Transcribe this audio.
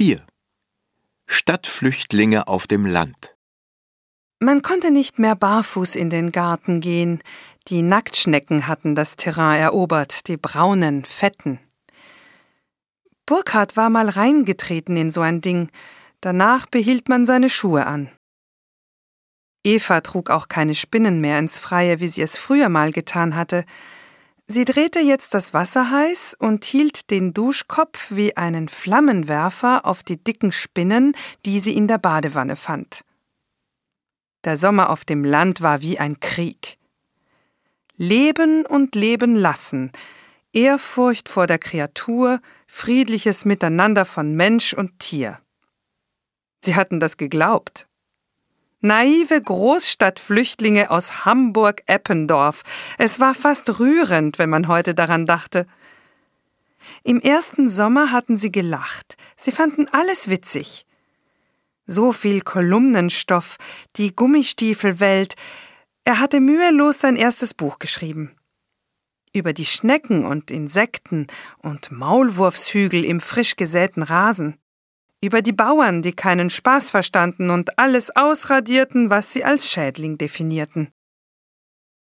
4. Stadtflüchtlinge auf dem Land. Man konnte nicht mehr barfuß in den Garten gehen. Die Nacktschnecken hatten das Terrain erobert, die braunen, fetten. Burkhard war mal reingetreten in so ein Ding. Danach behielt man seine Schuhe an. Eva trug auch keine Spinnen mehr ins Freie, wie sie es früher mal getan hatte. Sie drehte jetzt das Wasser heiß und hielt den Duschkopf wie einen Flammenwerfer auf die dicken Spinnen, die sie in der Badewanne fand. Der Sommer auf dem Land war wie ein Krieg. Leben und leben lassen, Ehrfurcht vor der Kreatur, friedliches Miteinander von Mensch und Tier. Sie hatten das geglaubt. Naive Großstadtflüchtlinge aus Hamburg-Eppendorf. Es war fast rührend, wenn man heute daran dachte. Im ersten Sommer hatten sie gelacht. Sie fanden alles witzig. So viel Kolumnenstoff, die Gummistiefelwelt. Er hatte mühelos sein erstes Buch geschrieben. Über die Schnecken und Insekten und Maulwurfshügel im frisch gesäten Rasen. Über die Bauern, die keinen Spaß verstanden und alles ausradierten, was sie als Schädling definierten.